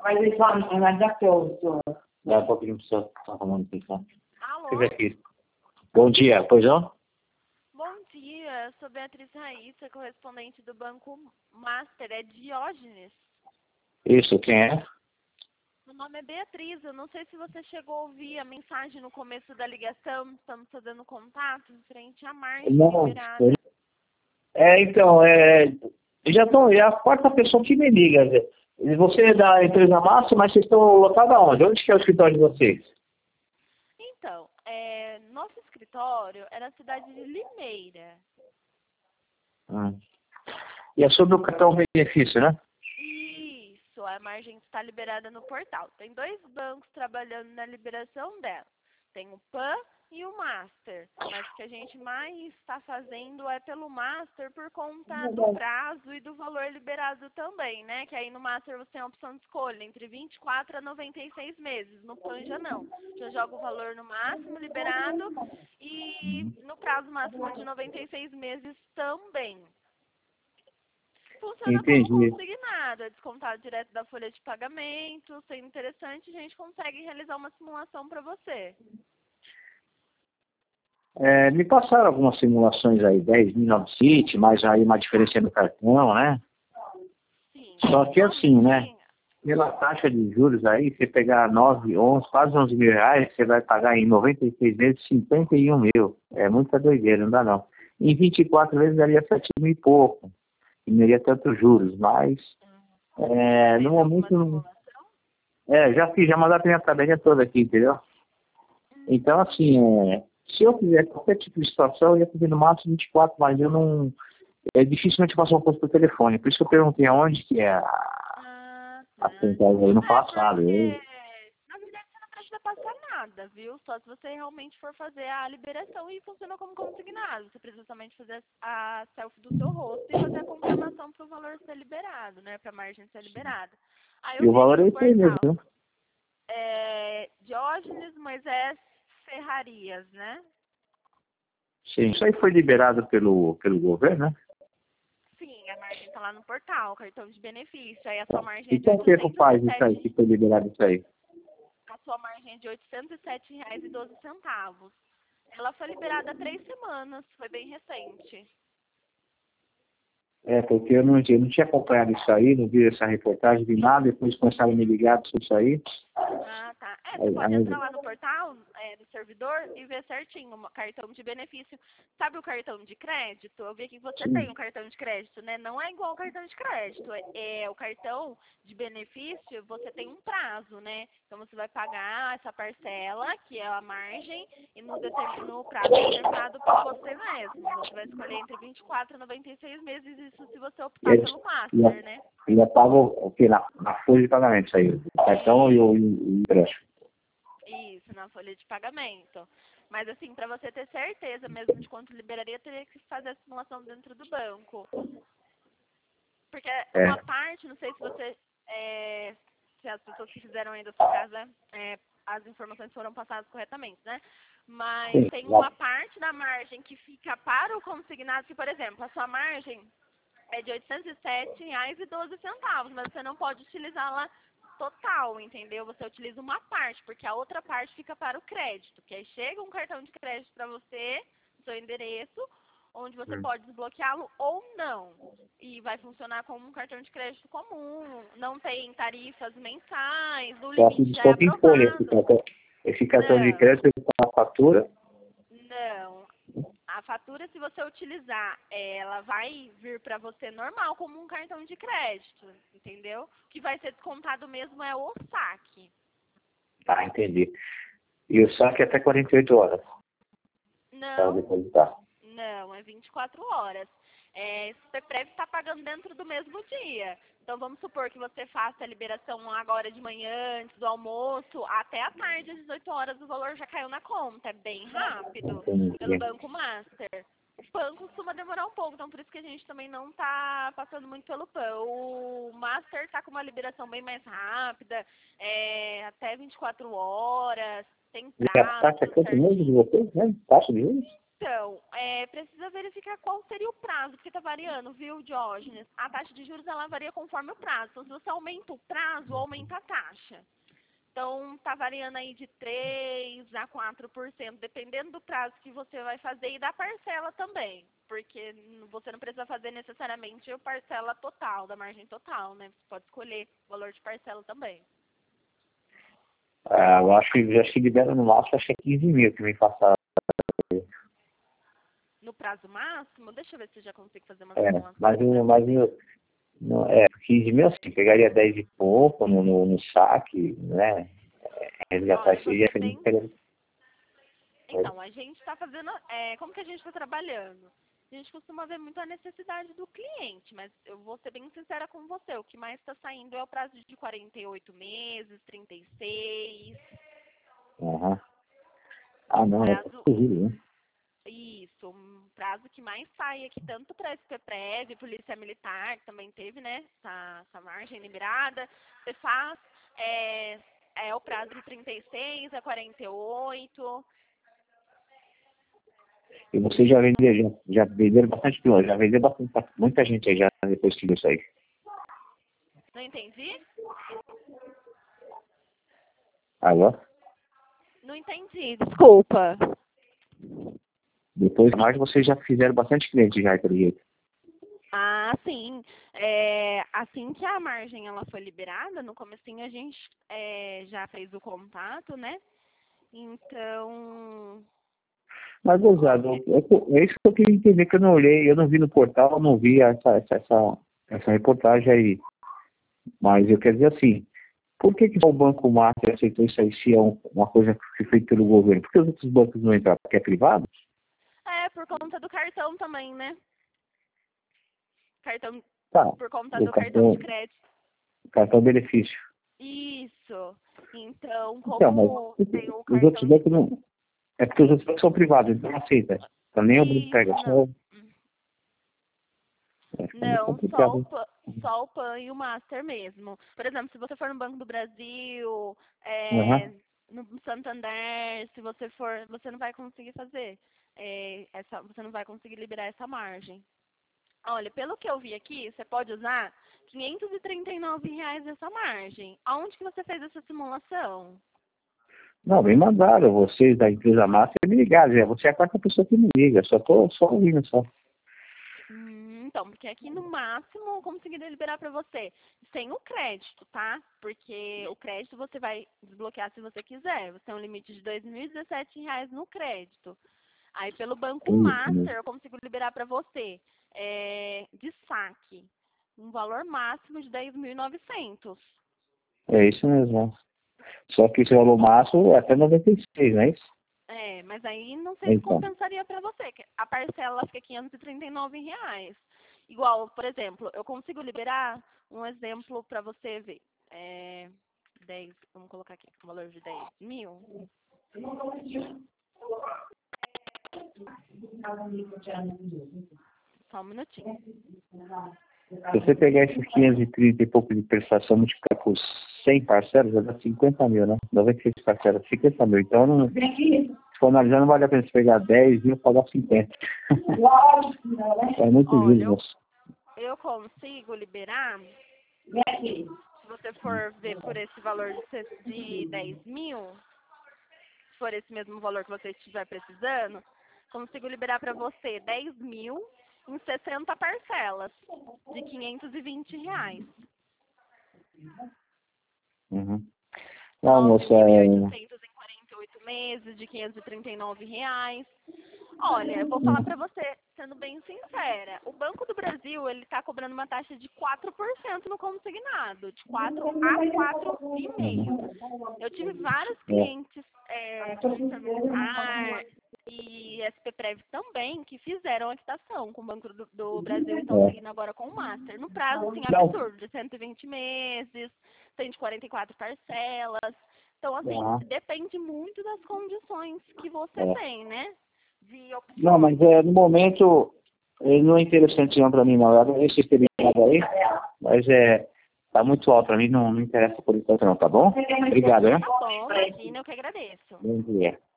Mas eles vão andar todos. Dá um pouquinho para você arrumando aqui, tá? Alô? Aqui. Bom dia, pois não? Bom dia, eu sou Beatriz Raíssa, correspondente do Banco Master, é Diógenes. Isso, quem é? Meu nome é Beatriz, eu não sei se você chegou a ouvir a mensagem no começo da ligação, estamos fazendo contato em frente à margem Não. liberada. Então, é a quarta pessoa que me liga. Você é da empresa Massa, mas vocês estão lotados aonde? Onde que é o escritório de vocês? Então, nosso escritório é na cidade de Limeira. E é sobre o cartão benefício, né? Isso, a margem está liberada no portal. Tem 2 bancos trabalhando na liberação dela. Tem o PAN e o Master. Mas o que a gente mais está fazendo é pelo Master por conta do prazo e do valor liberado também, né? Que aí no Master você tem a opção de escolha entre 24 a 96 meses. No PAN já não. Já joga o valor no máximo liberado e no prazo máximo de 96 meses também. Funciona Entendi. como consignado, é descontado direto da folha de pagamento. Sendo interessante, a gente consegue realizar uma simulação para você. Me passaram algumas simulações aí, 10.000 no City, mas aí uma diferença no cartão, né? Sim. Só que assim, né? Pela taxa de juros aí, você pegar 9, 11, quase 11 mil reais, você vai pagar em 96 vezes 51 mil. É muita doideira, não dá não. Em 24 vezes daria 7 mil e pouco. E não iria tantos juros, mas no momento... já mandaram a minha tabela toda aqui, entendeu? Então, assim, se eu fizer qualquer tipo de situação, eu ia pedir no máximo 24, mas eu não... dificilmente eu passo um posto por telefone. Por isso que eu perguntei aonde que é a central aí, não faço nada. Na verdade, você não precisa passar nada, viu? Só se você realmente for fazer a liberação e funciona como consignado. Você precisa somente fazer a selfie do seu rosto e fazer a confirmação para o valor ser liberado, né? Para a margem ser liberada. Aí, E o valor é esse aí mesmo, né? Diógenes Moisés Ferrarias, né? Sim, isso aí foi liberado pelo governo, né? Sim, a margem está lá no portal, cartão de benefício. Aí a sua margem é E de quanto tempo faz isso aí, 807. que foi liberado isso aí? A sua margem é de R$ 807,12. Ela foi liberada há 3 semanas, foi bem recente. Porque eu não tinha acompanhado isso aí, não vi essa reportagem, vi nada, depois começaram a me ligar sobre isso aí. Ah, tá. Você pode entrar lá no portal, no servidor, e ver certinho o cartão de benefício. Sabe o cartão de crédito? Eu vi que você tem um cartão de crédito, né? Não é igual ao cartão de crédito. O cartão de benefício, você tem um prazo, né? Então, você vai pagar essa parcela, que é a margem, e no prazo determinado por você mesmo. Você vai escolher entre 24 e 96 meses, isso se você optar pelo Master, né? Ainda pago o quê? Na folha de pagamento, isso aí. O cartão e o empréstimo. Isso, na folha de pagamento. Mas assim, para você ter certeza mesmo de quanto liberaria, teria que fazer a simulação dentro do banco. Porque uma parte, não sei se você, se as pessoas que fizeram aí da sua casa, as informações foram passadas corretamente, né? Mas tem uma parte da margem que fica para o consignado, que, por exemplo, a sua margem é de R$ 807,12, mas você não pode utilizá-la total, entendeu? Você utiliza uma parte, porque a outra parte fica para o crédito, que aí chega um cartão de crédito para você, no seu endereço, onde você pode desbloqueá-lo ou não. E vai funcionar como um cartão de crédito comum, não tem tarifas mensais, o limite já é aprovado. Esse cartão de crédito com a fatura? Não. A fatura, se você utilizar, ela vai vir para você normal, como um cartão de crédito, entendeu? O que vai ser descontado mesmo é o saque. Tá, entendi. E o saque é até 48 horas? Não, depositar. não, é 24 horas. Você deve estar pagando dentro do mesmo dia. Então, vamos supor que você faça a liberação agora de manhã, antes do almoço, até a tarde, às 18 horas, o valor já caiu na conta. É bem rápido, pelo Banco Master. O PAN costuma demorar um pouco, então por isso que a gente também não está passando muito pelo PAN. O Master está com uma liberação bem mais rápida, até 24 horas, tem prazo. E a taxa é quanto mesmo de vocês, né? Taxa de juros? Então, precisa verificar qual seria o prazo, porque está variando, viu, Diógenes? A taxa de juros, ela varia conforme o prazo. Então, se você aumenta o prazo, aumenta a taxa. Então, está variando aí de 3% a 4%, dependendo do prazo que você vai fazer e da parcela também. Porque você não precisa fazer necessariamente a parcela total, da margem total, né? Você pode escolher o valor de parcela também. Eu acho que libera no máximo, acho que é 15 mil que vem passar. No prazo máximo, deixa eu ver se eu já consigo fazer uma Mas, simulação. não, 15 mil assim, pegaria 10 e pouco no saque, né? Resgatar isso aí, Então, a gente está fazendo... como que a gente está trabalhando? A gente costuma ver muito a necessidade do cliente, mas eu vou ser bem sincera com você. O que mais está saindo é o prazo de 48 meses, 36. Uhum. Não, Prazo, é possível, né? isso, um prazo que mais sai aqui, tanto para SPPREV, Polícia Militar, que também teve, né, essa margem liberada. Você faz o prazo de 36 a 48. E você já venderam bastante piloto, já vendeu bastante, muita gente aí já depois que viu isso aí. Não entendi? Agora, Não entendi, desculpa. depois mais vocês já fizeram bastante cliente já, pelo jeito. Ah, sim. Assim que a margem ela foi liberada, no comecinho a gente já fez o contato, né? Então... Mas, Gozado, é isso que eu queria entender, que eu não olhei, eu não vi no portal, eu não vi essa reportagem aí. Mas eu quero dizer assim, por que o Banco Master aceitou isso aí se é uma coisa que foi feita pelo governo? Por que os outros bancos não entraram? Porque é privado? por conta do cartão também, né? Tá, Por conta o do cartão de cartão, crédito. cartão benefício. Isso. Então, Então, mas como tem o os outros cartão de... bancos não... É porque os outros bancos são privados, então não aceita. Então nem o banco Isso, pega, não. fica muito Não, só complicado. só o PAN e o Master mesmo. Por exemplo, se você for no Banco do Brasil, Uhum. no Santander, se você for, você não vai conseguir fazer você não vai conseguir liberar essa margem. Olha, pelo que eu vi aqui, você pode usar R$ 539 essa margem. Aonde que você fez essa simulação? Não, me mandaram, vocês da empresa Master me ligaram. Você é a quarta pessoa que me liga, só tô só ouvindo só. Então, porque aqui no máximo eu conseguiria liberar para você sem o crédito, tá? Porque o crédito você vai desbloquear se você quiser. Você tem um limite de R$ 2.017 no crédito. Aí pelo Banco É isso mesmo. Master eu consigo liberar para você de saque um valor máximo de 10.900. É isso mesmo. Só que esse valor máximo é até 96, não é isso? Mas aí não sei se Então. compensaria para você, que a parcela fica R$ 539. Igual, por exemplo, eu consigo liberar um exemplo para você ver. 10, vamos colocar aqui, o valor de 10 mil. Só um minutinho. Se você pegar esses 530 e pouco de prestação, multiplicar por 100 parcelas, vai dar 50 mil, né? 96 parcelas, 50 mil. Então, não, se for analisar, não vale a pena você pegar 10 mil e pagar 50. É muito Olha, juros. eu consigo liberar, se você for ver por esse valor de 10 mil, se for esse mesmo valor que você estiver precisando, consigo liberar para você 10 mil em 60 parcelas de R$ 520. Uhum. Não, moça, 9.848 meses de R$ 539. Olha, eu vou falar para você, sendo bem sincera, o Banco do Brasil, ele está cobrando uma taxa de 4% no consignado, de 4 a 4,5%. Eu tive vários clientes, Polícia Militar e SPPREV também, que fizeram a quitação com o Banco do Brasil e estão seguindo agora com o Master, no prazo, assim, absurdo, de 120 meses, 144 parcelas. Então, assim, depende muito das condições que você tem, né? De opções. Não, mas no momento não é interessante não para mim não. Eu adorei esse experimentado aí, mas tá muito alto para mim, não interessa por enquanto não, tá bom? Obrigado, né? Tá bom, imagina, eu que agradeço. Bom dia.